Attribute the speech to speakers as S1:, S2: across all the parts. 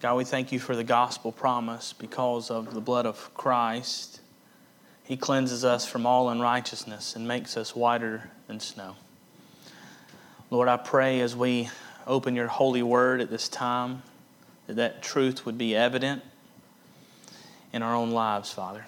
S1: God, we thank you for the gospel promise because of the blood of Christ. He cleanses us from all unrighteousness and makes us whiter than snow. Lord, I pray as we open your holy word at this time, that truth would be evident in our own lives, Father.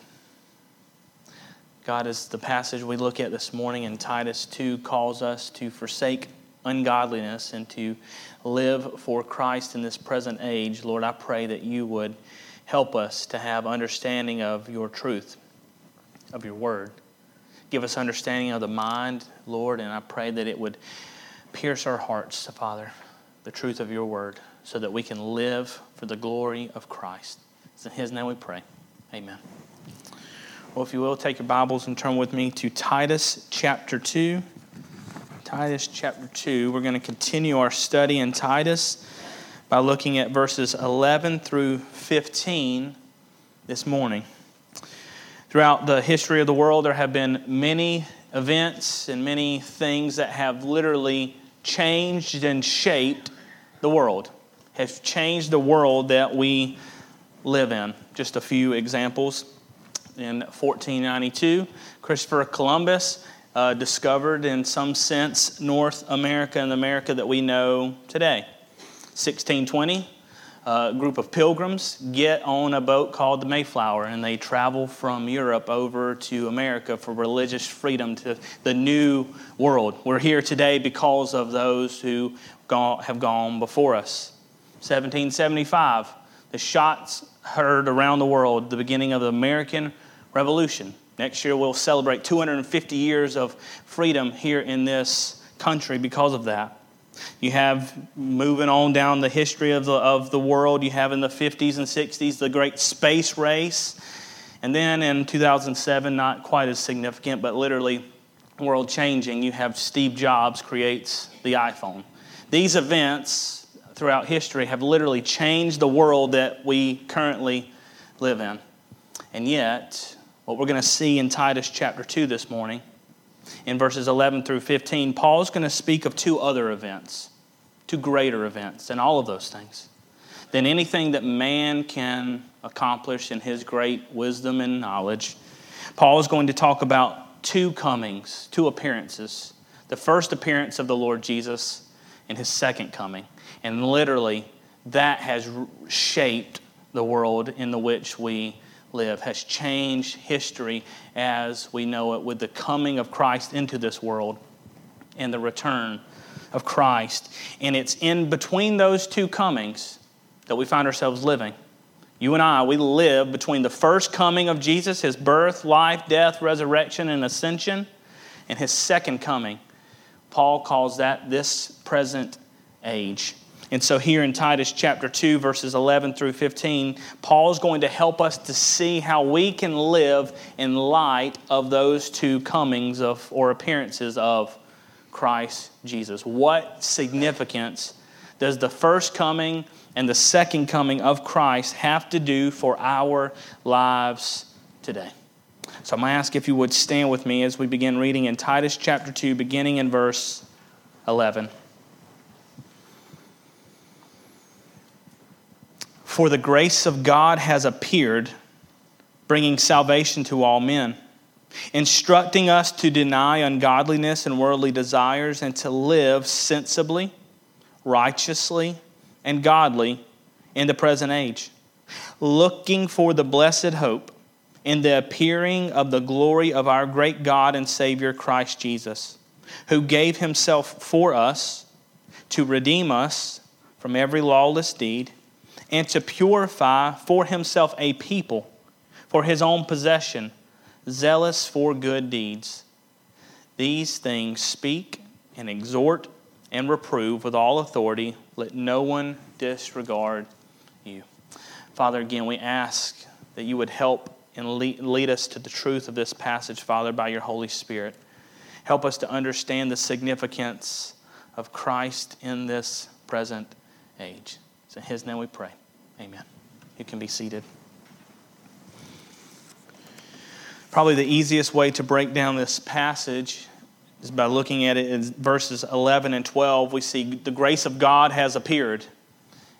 S1: God, as the passage we look at this morning in Titus 2 calls us to forsake ungodliness and to live for Christ in this present age, Lord, I pray that you would help us to have understanding of your truth, of your word. Give us understanding of the mind, Lord, and I pray that it would pierce our hearts, Father, the truth of your word, so that we can live for the glory of Christ. It's in his name we pray. Amen. Well, if you will, take your Bibles and turn with me to Titus chapter 2. Titus chapter 2. We're going to continue our study in Titus by looking at verses 11 through 15 this morning. Throughout the history of the world, there have been many events and many things that have literally changed and shaped the world, have changed the world that we live in. Just a few examples. In 1492, Christopher Columbus discovered, in some sense, North America and the America that we know today. 1620, a group of pilgrims get on a boat called the Mayflower, and they travel from Europe over to America for religious freedom to the New World. We're here today because of those who have gone before us. 1775, the shots heard around the world, the beginning of the American Revolution. Next year we'll celebrate 250 years of freedom here in this country because of that. You have, moving on down the history of the world, you have in the 50s and 60s the great space race. And then in 2007, not quite as significant, but literally world changing, you have Steve Jobs creates the iPhone. These events throughout history have literally changed the world that we currently live in. And yet, what we're going to see in Titus chapter 2 this morning, in verses 11 through 15, Paul's going to speak of two other events, two greater events, and all of those things, than anything that man can accomplish in his great wisdom and knowledge. Paul is going to talk about two comings, two appearances. The first appearance of the Lord Jesus and his second coming. And literally, that has shaped the world in which we live, has changed history as we know it with the coming of Christ into this world and the return of Christ. And it's in between those two comings that we find ourselves living. You and I, we live between the first coming of Jesus, his birth, life, death, resurrection, and ascension, and his second coming. Paul calls that this present age. And so here in Titus chapter 2, verses 11 through 15, Paul's going to help us to see how we can live in light of those two comings of or appearances of Christ Jesus. What significance does the first coming and the second coming of Christ have to do for our lives today? So I'm going to ask if you would stand with me as we begin reading in Titus chapter 2, beginning in verse 11. For the grace of God has appeared, bringing salvation to all men, instructing us to deny ungodliness and worldly desires and to live sensibly, righteously, and godly in the present age, looking for the blessed hope in the appearing of the glory of our great God and Savior Christ Jesus, who gave himself for us to redeem us from every lawless deed, and to purify for himself a people for his own possession, zealous for good deeds. These things speak and exhort and reprove with all authority. Let no one disregard you. Father, again, we ask that you would help and lead us to the truth of this passage, Father, by your Holy Spirit. Help us to understand the significance of Christ in this present age. It's in his name we pray. Amen. You can be seated. Probably the easiest way to break down this passage is by looking at it in verses 11 and 12. We see the grace of God has appeared.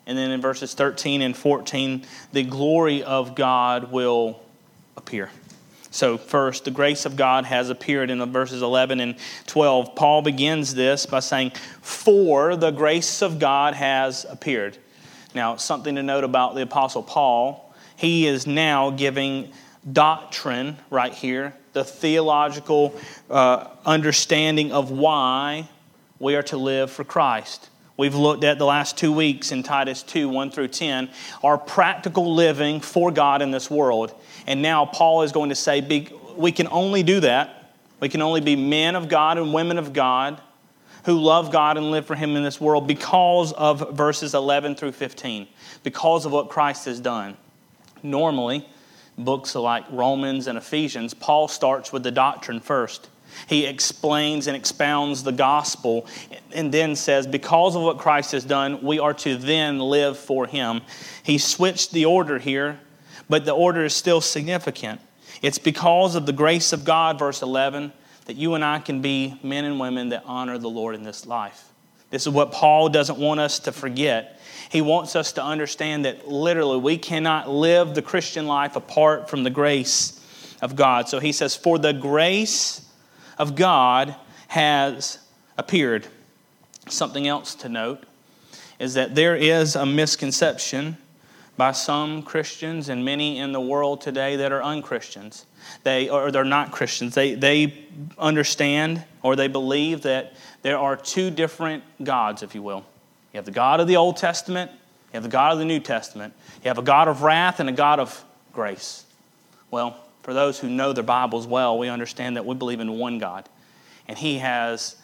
S1: And then in verses 13 and 14, the glory of God will appear. So first, the grace of God has appeared in verses 11 and 12. Paul begins this by saying, for the grace of God has appeared. Now, something to note about the Apostle Paul, he is now giving doctrine right here, the theological understanding of why we are to live for Christ. We've looked at the last 2 weeks in Titus 2, 1 through 10, our practical living for God in this world. And now Paul is going to say we can only do that. We can only be men of God and women of God who love God and live for Him in this world because of verses 11 through 15, because of what Christ has done. Normally, books like Romans and Ephesians, Paul starts with the doctrine first. He explains and expounds the gospel and then says, because of what Christ has done, we are to then live for Him. He switched the order here, but the order is still significant. It's because of the grace of God, verse 11, that you and I can be men and women that honor the Lord in this life. This is what Paul doesn't want us to forget. He wants us to understand that literally we cannot live the Christian life apart from the grace of God. So he says, for the grace of God has appeared. Something else to note is that there is a misconception by some Christians and many in the world today that are unchristians. They're not Christians. They understand or they believe that there are two different gods, if you will. You have the God of the Old Testament, you have the God of the New Testament. You have a God of wrath and a God of grace. Well, for those who know their Bibles well, we understand that we believe in one God. And He has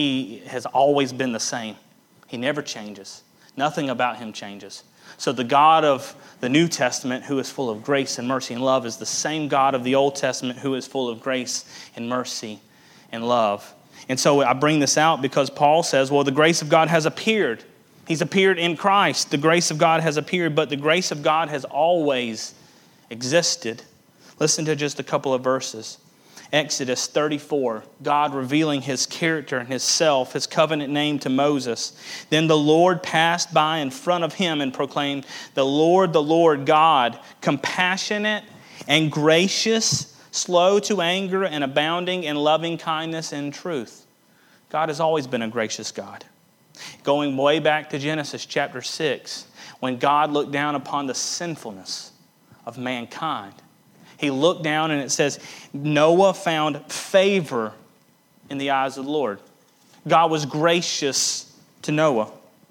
S1: always been the same. He never changes. Nothing about Him changes. So the God of the New Testament, who is full of grace and mercy and love, is the same God of the Old Testament, who is full of grace and mercy and love. And so I bring this out because Paul says, well, the grace of God has appeared. He's appeared in Christ. The grace of God has appeared, but the grace of God has always existed. Listen to just a couple of verses. Exodus 34, God revealing His character and His self, His covenant name to Moses. Then the Lord passed by in front of him and proclaimed, the Lord God, compassionate and gracious, slow to anger and abounding in loving kindness and truth. God has always been a gracious God. Going way back to Genesis chapter 6, when God looked down upon the sinfulness of mankind, He looked down and it says, Noah found favor in the eyes of the Lord. God was gracious to Noah.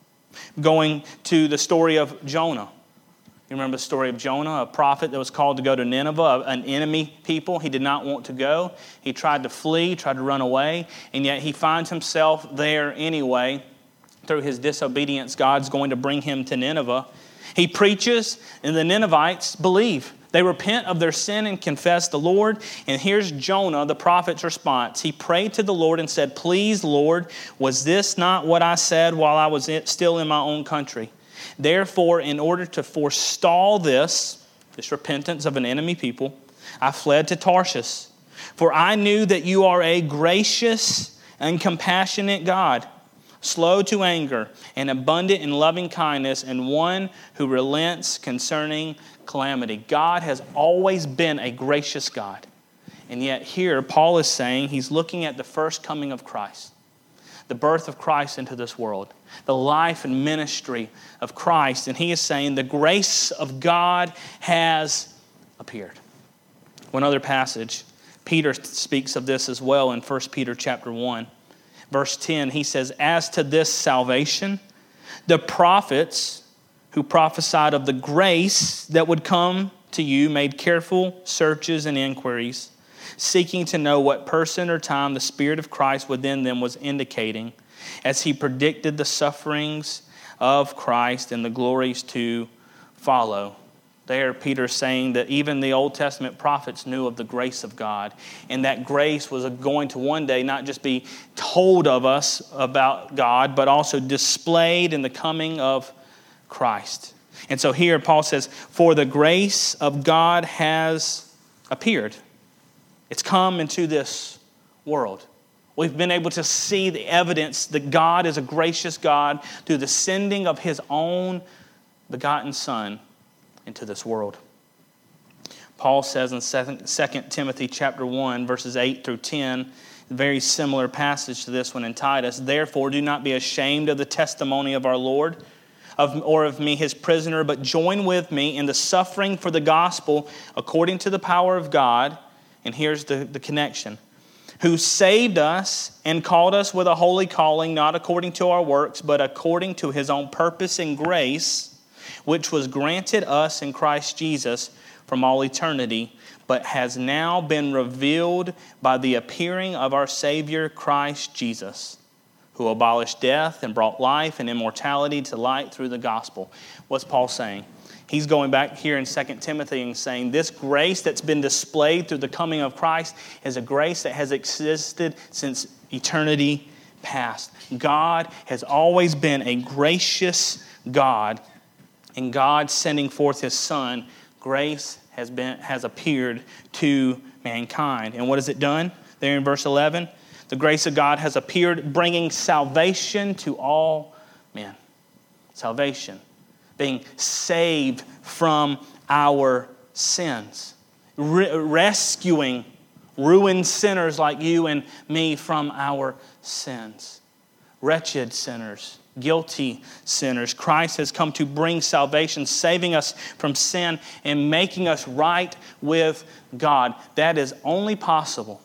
S1: Going to the story of Jonah. You remember the story of Jonah, a prophet that was called to go to Nineveh, an enemy people. He did not want to go. He tried to flee, tried to run away, and yet he finds himself there anyway. Through his disobedience, God's going to bring him to Nineveh. He preaches, and the Ninevites believe. They repent of their sin and confess the Lord. And here's Jonah, the prophet's response. He prayed to the Lord and said, please, Lord, was this not what I said while I was still in my own country? Therefore, in order to forestall this repentance of an enemy people, I fled to Tarshish. For I knew that you are a gracious and compassionate God, slow to anger and abundant in loving kindness, and one who relents concerning calamity. God has always been a gracious God. And yet here, Paul is saying he's looking at the first coming of Christ, the birth of Christ into this world, the life and ministry of Christ. And he is saying the grace of God has appeared. One other passage, Peter speaks of this as well in 1 Peter chapter 1. Verse 10, he says, as to this salvation, the prophets who prophesied of the grace that would come to you made careful searches and inquiries, seeking to know what person or time the Spirit of Christ within them was indicating as He predicted the sufferings of Christ and the glories to follow. There, Peter's saying that even the Old Testament prophets knew of the grace of God. And that grace was going to one day not just be told of us about God, but also displayed in the coming of Christ. And so here Paul says, for the grace of God has appeared. It's come into this world. We've been able to see the evidence that God is a gracious God through the sending of His own begotten Son into this world. Paul says in 2 Timothy chapter 1, verses 8 through 10, a very similar passage to this one in Titus, "Therefore do not be ashamed of the testimony of our Lord, or of me his prisoner, but join with me in the suffering for the gospel according to the power of God," and here's the connection, "who saved us and called us with a holy calling, not according to our works, but according to his own purpose and grace, which was granted us in Christ Jesus from all eternity, but has now been revealed by the appearing of our Savior Christ Jesus, who abolished death and brought life and immortality to light through the gospel." What's Paul saying? He's going back here in 2 Timothy and saying this grace that's been displayed through the coming of Christ is a grace that has existed since eternity past. God has always been a gracious God, and God sending forth his Son, grace has appeared to mankind. And what has it done? There in verse 11, the grace of God has appeared, bringing salvation to all men. Salvation. Being saved from our sins. Rescuing ruined sinners like you and me from our sins. Wretched sinners. Guilty sinners. Christ has come to bring salvation, saving us from sin and making us right with God. That is only possible.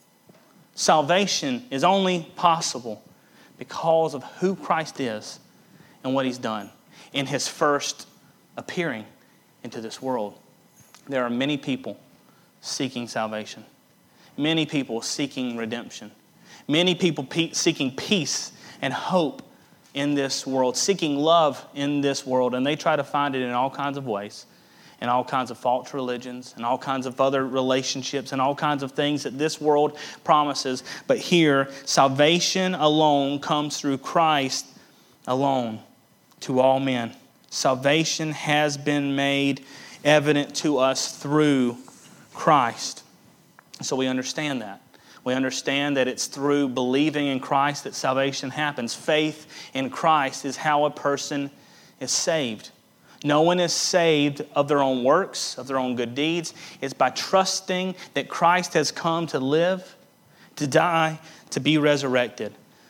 S1: Salvation is only possible because of who Christ is and what he's done in his first appearing into this world. There are many people seeking salvation. Many people seeking redemption. Many people seeking peace and hope in this world, seeking love in this world, and they try to find it in all kinds of ways, in all kinds of false religions, and all kinds of other relationships, and all kinds of things that this world promises. But here, salvation alone comes through Christ alone to all men. Salvation has been made evident to us through Christ. So we understand that. We understand that it's through believing in Christ that salvation happens. Faith in Christ is how a person is saved. No one is saved of their own works, of their own good deeds. It's by trusting that Christ has come to live, to die, to be resurrected.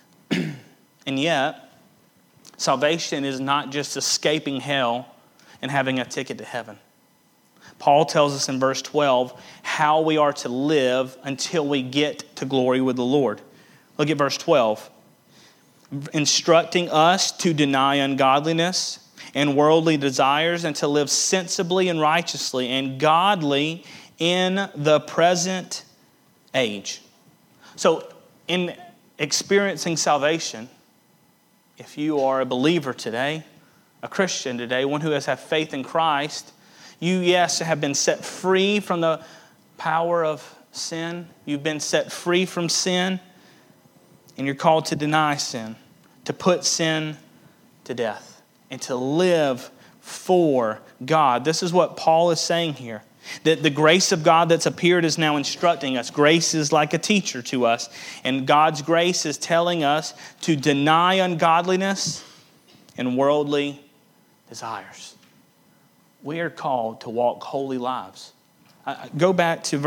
S1: And yet, salvation is not just escaping hell and having a ticket to heaven. Paul tells us in verse 12 how we are to live until we get to glory with the Lord. Look at verse 12. Instructing us to deny ungodliness and worldly desires and to live sensibly and righteously and godly in the present age. So in experiencing salvation, if you are a believer today, a Christian today, one who has had faith in Christ, you, yes, have been set free from the power of sin. You've been set free from sin. And you're called to deny sin, to put sin to death, and to live for God. This is what Paul is saying here. That the grace of God that's appeared is now instructing us. Grace is like a teacher to us. And God's grace is telling us to deny ungodliness and worldly desires. We are called to walk holy lives. Go back to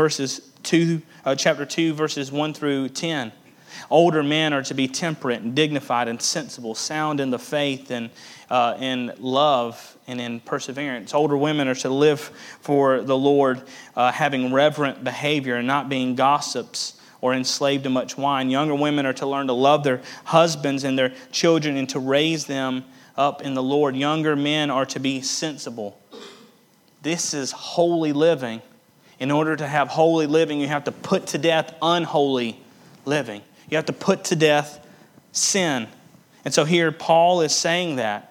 S1: chapter 2, verses 1 through 10. Older men are to be temperate and dignified and sensible, sound in the faith and in love and in perseverance. Older women are to live for the Lord, having reverent behavior and not being gossips or enslaved to much wine. Younger women are to learn to love their husbands and their children and to raise them up in the Lord. Younger men are to be sensible. This is holy living. In order to have holy living, you have to put to death unholy living. You have to put to death sin. And so here Paul is saying that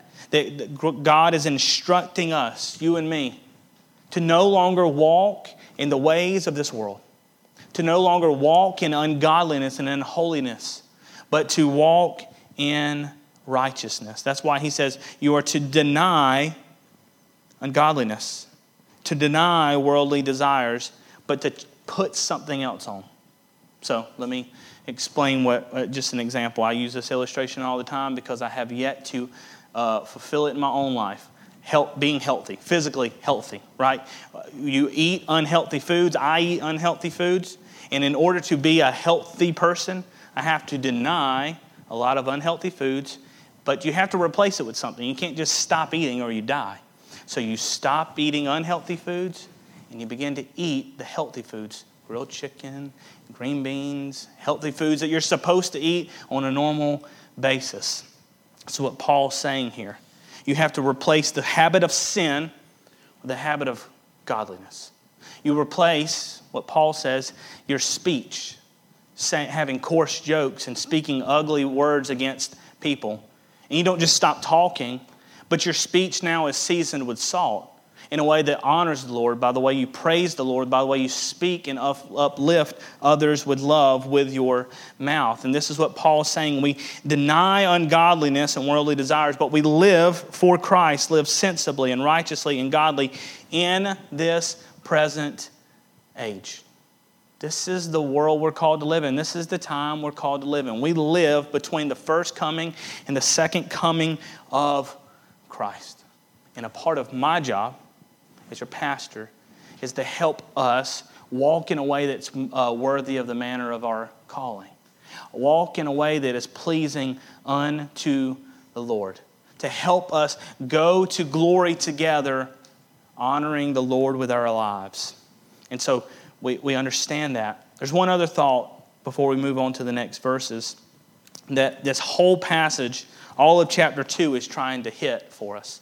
S1: God is instructing us, you and me, to no longer walk in the ways of this world, to no longer walk in ungodliness and unholiness, but to walk in righteousness. That's why he says you are to deny ungodliness, to deny worldly desires, but to put something else on. So let me explain just an example. I use this illustration all the time because I have yet to fulfill it in my own life. being healthy, physically healthy, right? You eat unhealthy foods. I eat unhealthy foods. And in order to be a healthy person, I have to deny a lot of unhealthy foods, but you have to replace it with something. You can't just stop eating or you die. So you stop eating unhealthy foods and you begin to eat the healthy foods. Grilled chicken, green beans, healthy foods that you're supposed to eat on a normal basis. That's what Paul's saying here. You have to replace the habit of sin with the habit of godliness. You replace, what Paul says, your speech, having coarse jokes and speaking ugly words against people. And you don't just stop talking, but your speech now is seasoned with salt in a way that honors the Lord, by the way you praise the Lord, by the way you speak and uplift others with love with your mouth. And this is what Paul's saying. We deny ungodliness and worldly desires, but we live for Christ, live sensibly and righteously and godly in this present age. This is the world we're called to live in. This is the time we're called to live in. We live between the first coming and the second coming of Christ. And a part of my job as your pastor is to help us walk in a way that's worthy of the manner of our calling. Walk in a way that is pleasing unto the Lord. To help us go to glory together, honoring the Lord with our lives. And so we understand that. There's one other thought before we move on to the next verses that this whole passage, all of chapter 2, is trying to hit for us.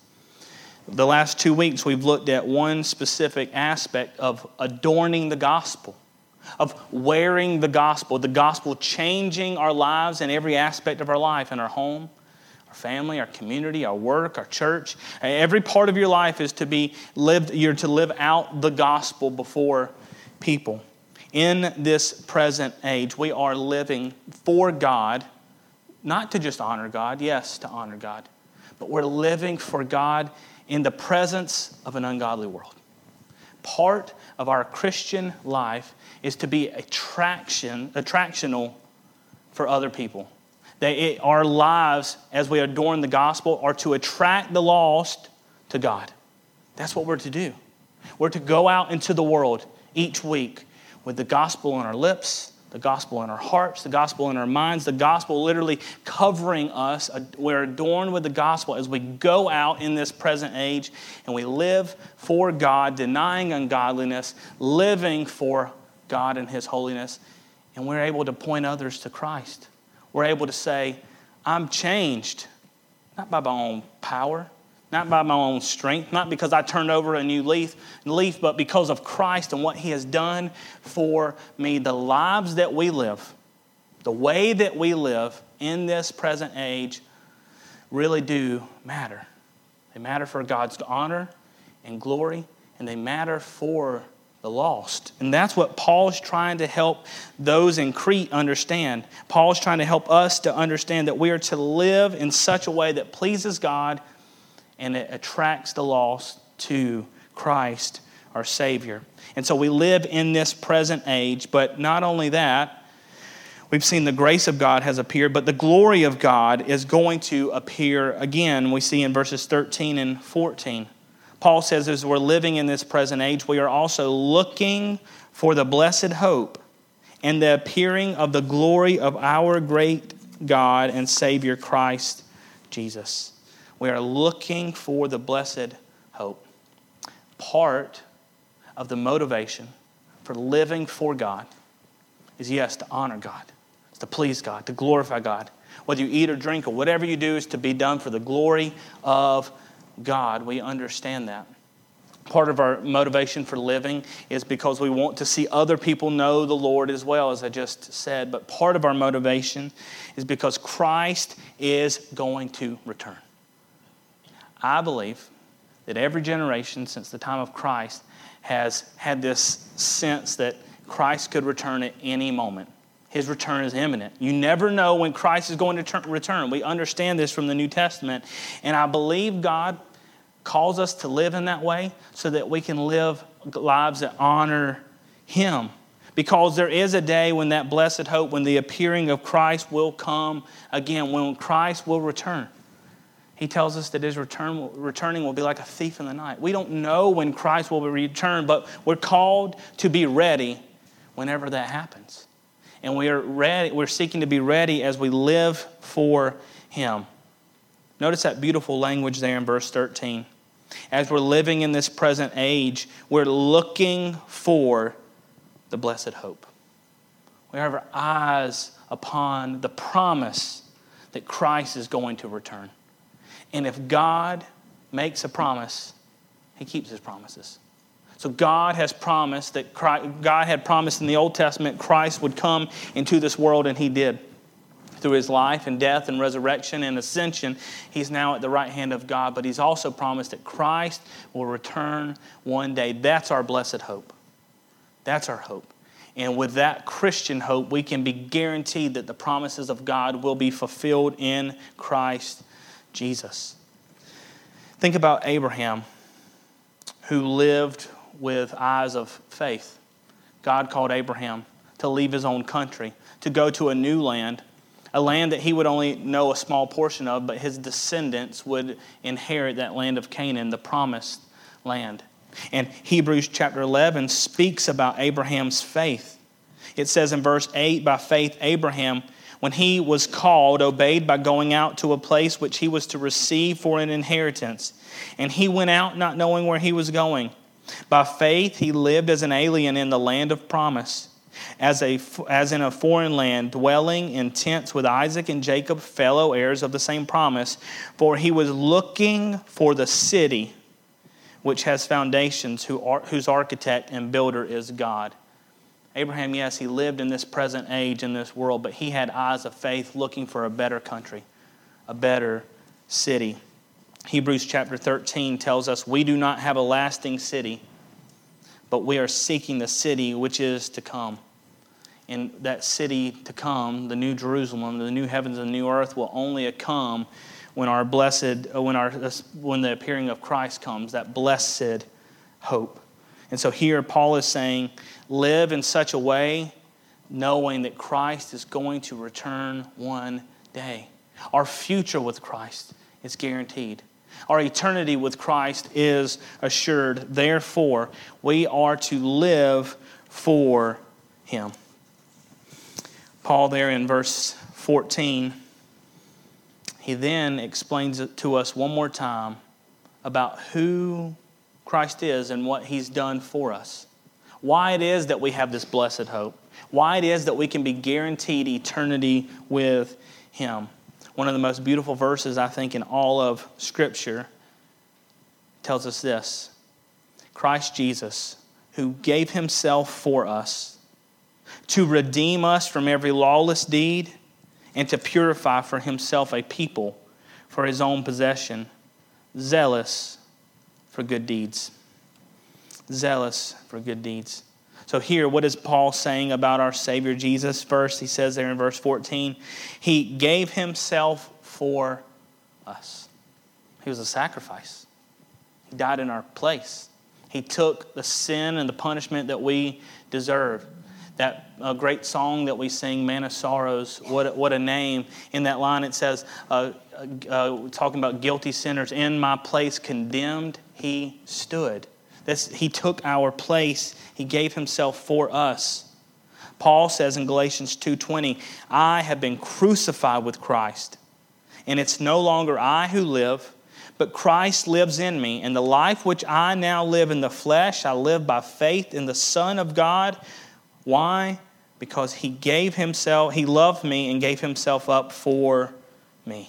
S1: The last 2 weeks, we've looked at one specific aspect of adorning the gospel, of wearing the gospel changing our lives in every aspect of our life, in our home, our family, our community, our work, our church. Every part of your life is to be lived. You're to live out the gospel before people. In this present age, we are living for God, not to just honor God, yes, to honor God, but we're living for God in the presence of an ungodly world. Part of our Christian life is to be attractional for other people. Our lives, as we adorn the gospel, are to attract the lost to God. That's what we're to do. We're to go out into the world each week with the gospel on our lips, the gospel in our hearts, the gospel in our minds, the gospel literally covering us. We're adorned with the gospel as we go out in this present age and we live for God, denying ungodliness, living for God and His holiness, and we're able to point others to Christ. We're able to say, I'm changed, not by my own power, not by my own strength, not because I turned over a new leaf, but because of Christ and what He has done for me. The lives that we live, the way that we live in this present age really do matter. They matter for God's honor and glory, and they matter for the lost. And that's what Paul's trying to help those in Crete understand. Paul's trying to help us to understand that we are to live in such a way that pleases God and it attracts the lost to Christ, our Savior. And so we live in this present age, but not only that, we've seen the grace of God has appeared, but the glory of God is going to appear again. We see in verses 13 and 14. Paul says as we're living in this present age, we are also looking for the blessed hope and the appearing of the glory of our great God and Savior, Christ Jesus. We are looking for the blessed hope. Part of the motivation for living for God is, yes, to honor God. It's to please God, to glorify God. Whether you eat or drink or whatever you do is to be done for the glory of God. We understand that. Part of our motivation for living is because we want to see other people know the Lord as well, as I just said. But part of our motivation is because Christ is going to return. I believe that every generation since the time of Christ has had this sense that Christ could return at any moment. His return is imminent. You never know when Christ is going to return. We understand this from the New Testament. And I believe God calls us to live in that way so that we can live lives that honor Him. Because there is a day when that blessed hope, when the appearing of Christ will come again, when Christ will return. He tells us that his returning will be like a thief in the night. We don't know when Christ will return, but we're called to be ready whenever that happens. And we're seeking to be ready as we live for him. Notice that beautiful language there in verse 13. As we're living in this present age, we're looking for the blessed hope. We have our eyes upon the promise that Christ is going to return. And if God makes a promise, he keeps his promises. So God has promised that God had promised in the Old Testament Christ would come into this world, and he did. Through his life and death and resurrection and ascension, he's now at the right hand of God. But he's also promised that Christ will return one day. That's our blessed hope. That's our hope. And with that Christian hope, we can be guaranteed that the promises of God will be fulfilled in Christ Jesus. Think about Abraham, who lived with eyes of faith. God called Abraham to leave his own country, to go to a new land, a land that he would only know a small portion of, but his descendants would inherit that land of Canaan, the promised land. And Hebrews chapter 11 speaks about Abraham's faith. It says in verse 8, by faith Abraham, when he was called, obeyed by going out to a place which he was to receive for an inheritance. And he went out not knowing where he was going. By faith he lived as an alien in the land of promise, as in a foreign land, dwelling in tents with Isaac and Jacob, fellow heirs of the same promise. For he was looking for the city which has foundations, whose architect and builder is God. Abraham, yes, he lived in this present age, in this world, but he had eyes of faith looking for a better country, a better city. Hebrews chapter 13 tells us we do not have a lasting city, but we are seeking the city which is to come. And that city to come, the new Jerusalem, the new heavens and the new earth, will only come when when the appearing of Christ comes, that blessed hope. And so here Paul is saying, live in such a way knowing that Christ is going to return one day. Our future with Christ is guaranteed. Our eternity with Christ is assured. Therefore, we are to live for him. Paul there in verse 14, he then explains it to us one more time about who Christ is and what he's done for us. Why it is that we have this blessed hope. Why it is that we can be guaranteed eternity with him. One of the most beautiful verses, I think, in all of Scripture tells us this. Christ Jesus, who gave himself for us to redeem us from every lawless deed and to purify for himself a people for his own possession, zealous for good deeds. Zealous for good deeds. So here, what is Paul saying about our Savior Jesus? First, he says there in verse 14, he gave himself for us. He was a sacrifice. He died in our place. He took the sin and the punishment that we deserve. That great song that we sing, Man of Sorrows, what a name. In that line it says, talking about guilty sinners, in my place condemned he stood. He took our place. He gave himself for us. Paul says in Galatians 2:20, I have been crucified with Christ, and it's no longer I who live, but Christ lives in me. And the life which I now live in the flesh, I live by faith in the Son of God. Why? Because he loved me and gave himself up for me.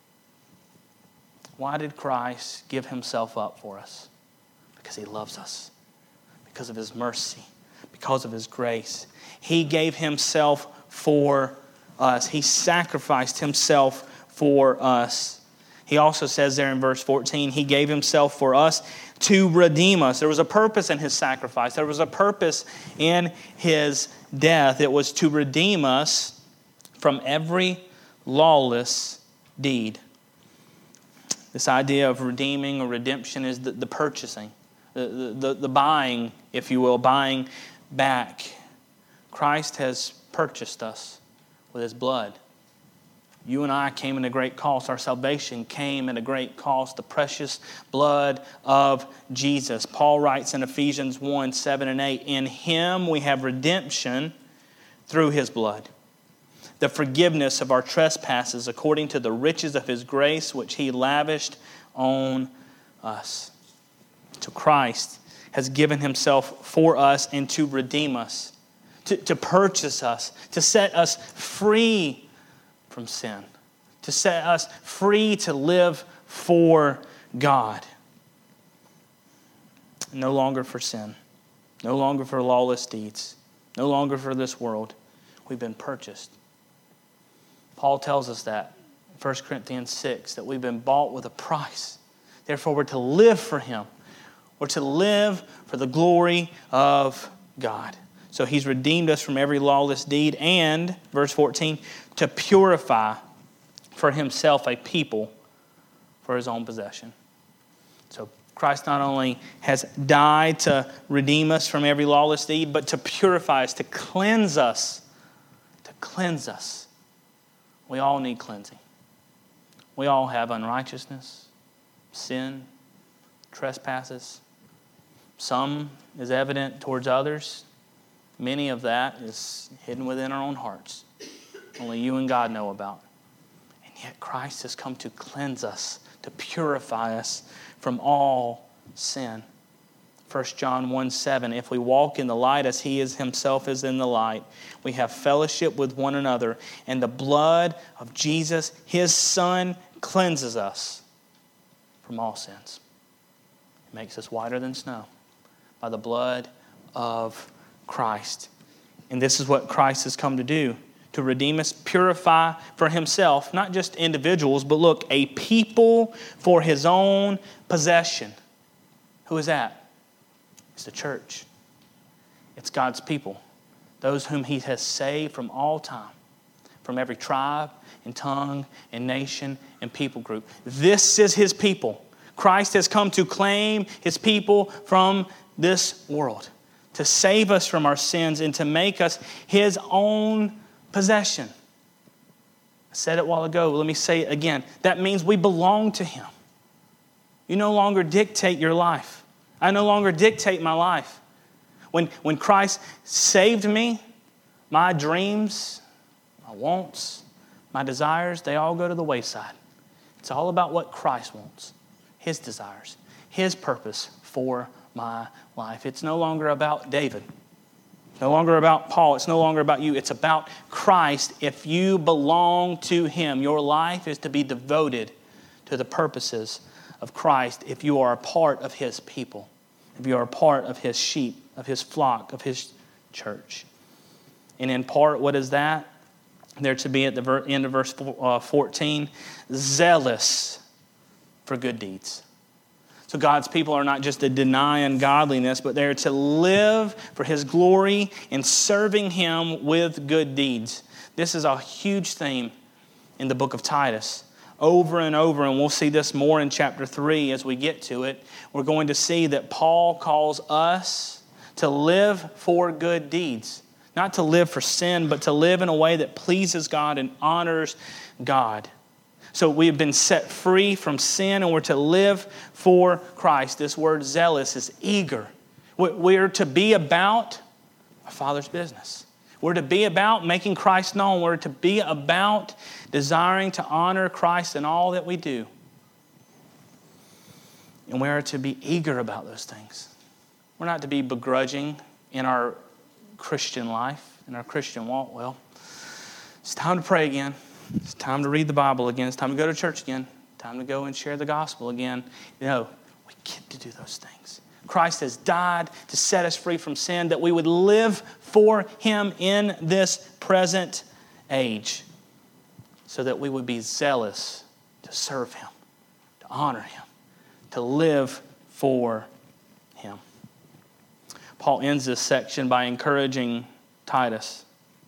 S1: Why did Christ give himself up for us? Because he loves us, because of his mercy, because of his grace. He gave himself for us. He sacrificed himself for us. He also says there in verse 14, he gave himself for us to redeem us. There was a purpose in his sacrifice. There was a purpose in his death. It was to redeem us from every lawless deed. This idea of redeeming or redemption is the purchasing. The buying, if you will, buying back. Christ has purchased us with his blood. You and I came at a great cost. Our salvation came at a great cost. The precious blood of Jesus. Paul writes in Ephesians 1, 7 and 8, in Him we have redemption through His blood, the forgiveness of our trespasses according to the riches of His grace which He lavished on us. So Christ has given Himself for us and to redeem us, to purchase us, to set us free from sin, to set us free to live for God. No longer for sin, no longer for lawless deeds, no longer for this world. We've been purchased. Paul tells us that in 1 Corinthians 6, that we've been bought with a price. Therefore, we're to live for Him. We're to live for the glory of God. So He's redeemed us from every lawless deed and, verse 14, to purify for Himself a people for His own possession. So Christ not only has died to redeem us from every lawless deed, but to purify us, to cleanse us. To cleanse us. We all need cleansing. We all have unrighteousness, sin, trespasses. Some is evident towards others. Many of that is hidden within our own hearts. Only you and God know about. And yet Christ has come to cleanse us, to purify us from all sin. 1 John 1:7, if we walk in the light as He is Himself is in the light, we have fellowship with one another, and the blood of Jesus, His Son, cleanses us from all sins. It makes us whiter than snow by the blood of Christ. And this is what Christ has come to do, to redeem us, purify for Himself, not just individuals, but look, a people for His own possession. Who is that? It's the church. It's God's people, those whom He has saved from all time, from every tribe and tongue and nation and people group. This is His people. Christ has come to claim His people from this world, to save us from our sins and to make us His own possession. I said it a while ago. Let me say it again. That means we belong to Him. You no longer dictate your life. I no longer dictate my life. When Christ saved me, my dreams, my wants, my desires, they all go to the wayside. It's all about what Christ wants, His desires, His purpose for my life. It's no longer about David. It's no longer about Paul. It's no longer about you. It's about Christ. If you belong to Him, your life is to be devoted to the purposes of Christ if you are a part of His people, if you are a part of His sheep, of His flock, of His church. And in part, what is that? They're to be at the end of verse 14, zealous for good deeds. So God's people are not just to deny ungodliness, but they're to live for His glory and serving Him with good deeds. This is a huge theme in the book of Titus. Over and over, and we'll see this more in chapter 3 as we get to it, we're going to see that Paul calls us to live for good deeds. Not to live for sin, but to live in a way that pleases God and honors God. So we have been set free from sin and we're to live for Christ. This word zealous is eager. We're to be about our Father's business. We're to be about making Christ known. We're to be about desiring to honor Christ in all that we do. And we are to be eager about those things. We're not to be begrudging in our Christian life, in our Christian walk. Well, it's time to pray again. It's time to read the Bible again. It's time to go to church again. Time to go and share the gospel again. No, we get to do those things. Christ has died to set us free from sin, that we would live for Him in this present age, so that we would be zealous to serve Him, to honor Him, to live for Him. Paul ends this section by encouraging Titus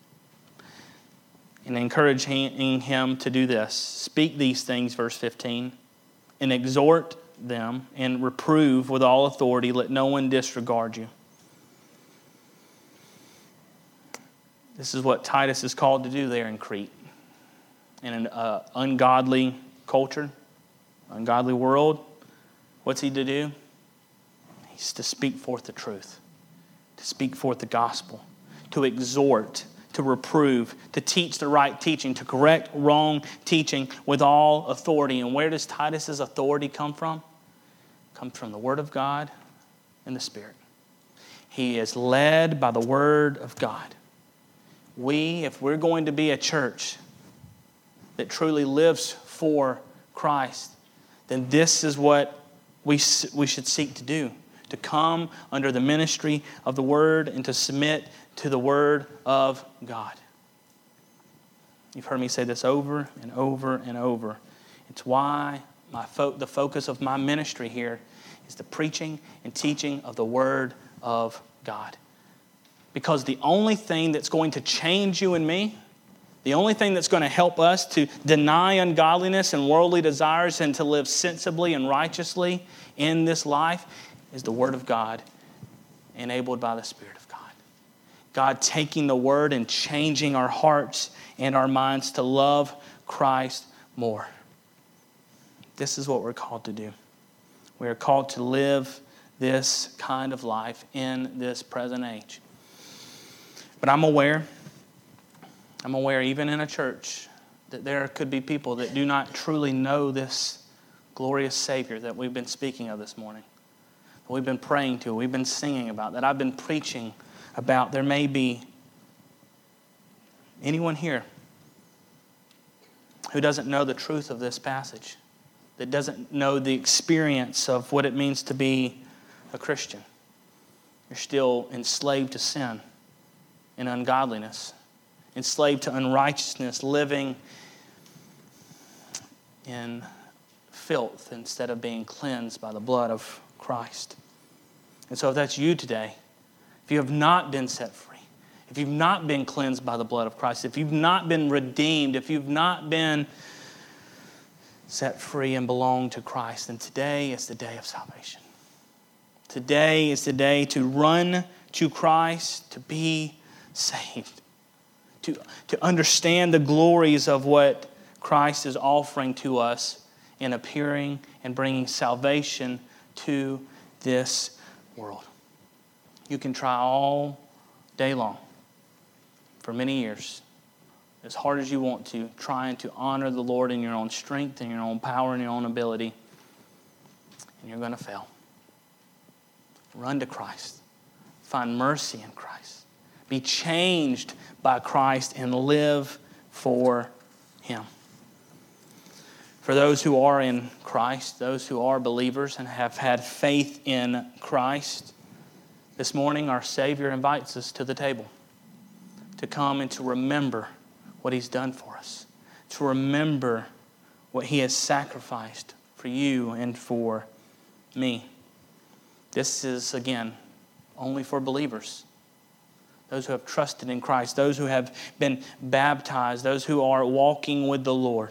S1: and encouraging him to do this. Speak these things, verse 15, and exhort them and reprove with all authority. Let no one disregard you. This is what Titus is called to do there in Crete. in an ungodly culture, ungodly world, what's he to do? He's to speak forth the truth, to speak forth the gospel, to exhort, to reprove, to teach the right teaching, to correct wrong teaching with all authority. And where does Titus's authority come from? It comes from the Word of God and the Spirit. He is led by the Word of God. If we're going to be a church that truly lives for Christ, then this is what we should seek to do. To come under the ministry of the Word and to submit to the Word of God. You've heard me say this over and over and over. It's why the focus of my ministry here is the preaching and teaching of the Word of God. Because the only thing that's going to change you and me, the only thing that's going to help us to deny ungodliness and worldly desires and to live sensibly and righteously in this life is the Word of God, enabled by the Spirit of God. God taking the Word and changing our hearts and our minds to love Christ more. This is what we're called to do. We are called to live this kind of life in this present age. But I'm aware even in a church that there could be people that do not truly know this glorious Savior that we've been speaking of this morning, that we've been praying to, we've been singing about, that I've been preaching about. There may be anyone here who doesn't know the truth of this passage, that doesn't know the experience of what it means to be a Christian. You're still enslaved to sin and ungodliness, enslaved to unrighteousness, living in filth instead of being cleansed by the blood of Christ. And so if that's you today, if you have not been set free, if you've not been cleansed by the blood of Christ, if you've not been redeemed, if you've not been set free and belong to Christ, then today is the day of salvation. Today is the day to run to Christ, to be saved, to understand the glories of what Christ is offering to us in appearing and bringing salvation to this world. You can try all day long, for many years, as hard as you want to, trying to honor the Lord in your own strength and your own power and your own ability, and you're going to fail. Run to Christ. Find mercy in Christ. Be changed by Christ and live for Him. For those who are in Christ, those who are believers and have had faith in Christ, this morning our Savior invites us to the table to come and to remember what He's done for us, to remember what He has sacrificed for you and for me. This is, again, only for believers. Those who have trusted in Christ, those who have been baptized, those who are walking with the Lord.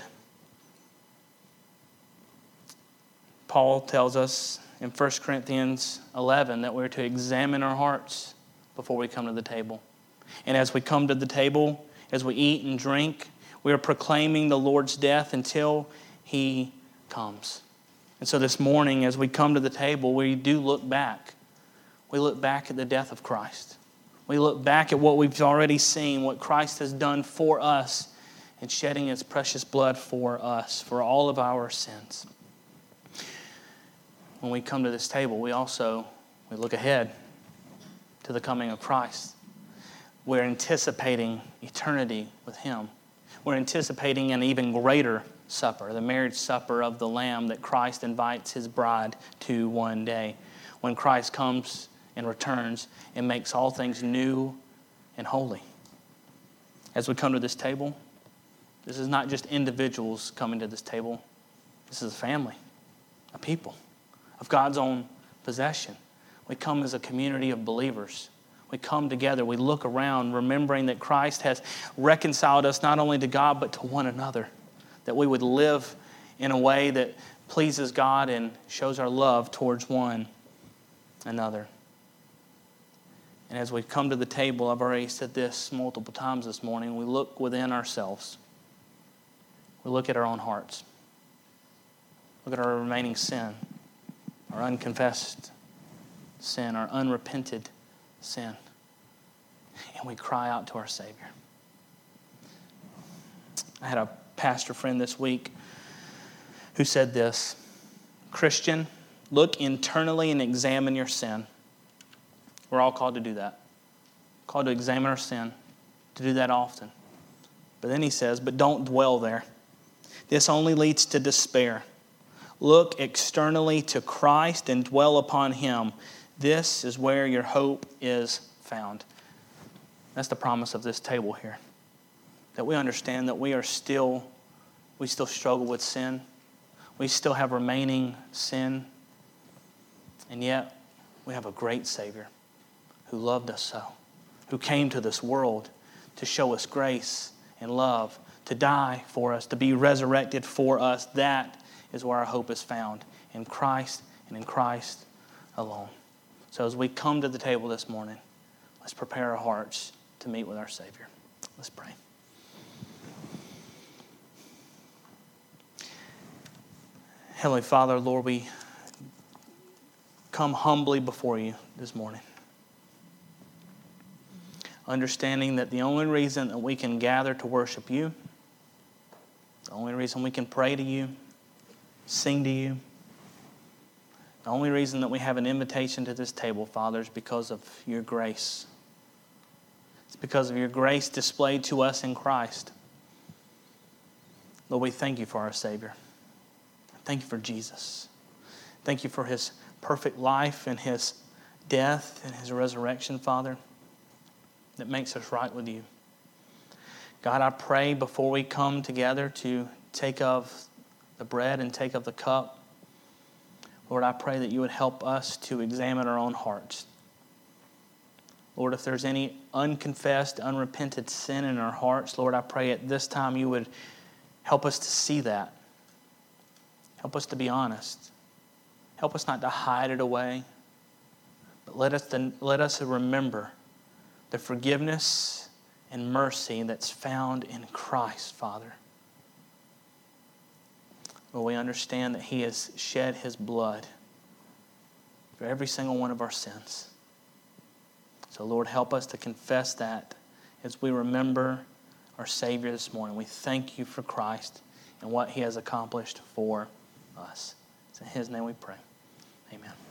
S1: Paul tells us in 1 Corinthians 11 that we're to examine our hearts before we come to the table. And as we come to the table, as we eat and drink, we are proclaiming the Lord's death until He comes. And so this morning, as we come to the table, we do look back. We look back at the death of Christ. We look back at what we've already seen, what Christ has done for us in shedding His precious blood for us, for all of our sins. When we come to this table, we look ahead to the coming of Christ. We're anticipating eternity with Him. We're anticipating an even greater supper, the marriage supper of the Lamb that Christ invites His bride to one day, when Christ comes and returns and makes all things new and holy. As we come to this table, this is not just individuals coming to this table. This is a family, a people of God's own possession. We come as a community of believers. We come together. We look around, remembering that Christ has reconciled us not only to God, but to one another. That we would live in a way that pleases God and shows our love towards one another. And as we come to the table, I've already said this multiple times this morning, we look within ourselves. we look at our own hearts. Look at our remaining sin, our unconfessed sin, our unrepented sin. And we cry out to our Savior. I had a pastor friend this week who said this, Christian, look internally and examine your sin. We're all called to do that. Called to examine our sin, to do that often. But then he says, but don't dwell there. This only leads to despair. Look externally to Christ and dwell upon Him. This is where your hope is found. That's the promise of this table here. That we understand that we still struggle with sin. We still have remaining sin. And yet, we have a great Savior who loved us so, who came to this world to show us grace and love, to die for us, to be resurrected for us. That is where our hope is found, in Christ and in Christ alone. So as we come to the table this morning, let's prepare our hearts to meet with our Savior. Let's pray. Heavenly Father, Lord, we come humbly before you this morning, understanding that the only reason that we can gather to worship you, the only reason we can pray to you, sing to you, the only reason that we have an invitation to this table, Father, is because of your grace. It's because of your grace displayed to us in Christ. Lord, we thank you for our Savior. Thank you for Jesus. Thank you for His perfect life and His death and His resurrection, Father, that makes us right with you. God, I pray before we come together to take of the bread and take of the cup, Lord, I pray that you would help us to examine our own hearts. Lord, if there's any unconfessed, unrepented sin in our hearts, Lord, I pray at this time you would help us to see that. Help us to be honest. Help us not to hide it away. But let us remember the forgiveness and mercy that's found in Christ, Father. Lord, we understand that He has shed His blood for every single one of our sins. So, Lord, help us to confess that as we remember our Savior this morning. We thank you for Christ and what He has accomplished for us. It's in His name we pray. Amen.